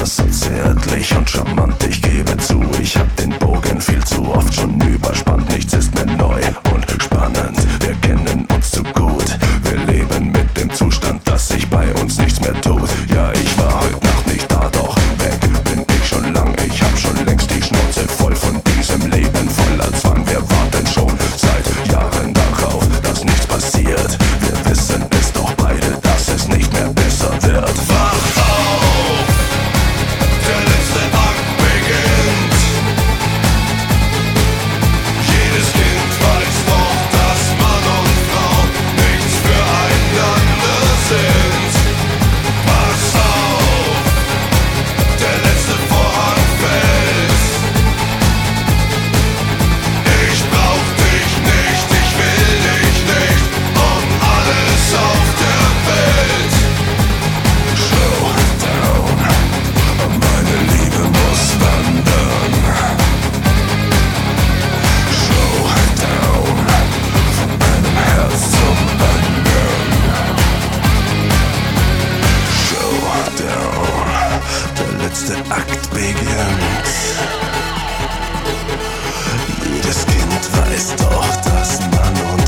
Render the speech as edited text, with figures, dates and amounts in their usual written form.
so zärtlich und charmant, ich gebe zu, ich hab den Bogen viel zu oft schon überspannt. Nichts ist mehr neu und spannend, wir kennen uns zu gut. Wir leben mit dem Zustand, dass sich bei uns nichts mehr tut. Ja, ich war heute Nacht nicht da, doch weg bin ich schon lang. Ich hab schon längst die Schnauze voll von diesem Leben voller Zwang. Wir warten schon seit Jahren darauf, dass nichts passiert. Wir wissen es doch beide, dass es nicht mehr besser wird. Wach auf, der letzte Akt beginnt. Jedes Kind weiß doch, dass Mann und Frau nichts füreinander sind. Pass auf, der letzte Vorhang fällt. Ich brauch dich nicht, ich will dich nicht, um alles auf der Welt. Showdown, meine Liebe muss wandern. Showdown, von einem Herz zum anderen. Showdown, der letzte Akt beginnt. Jedes Kind weiß doch, dass Mann und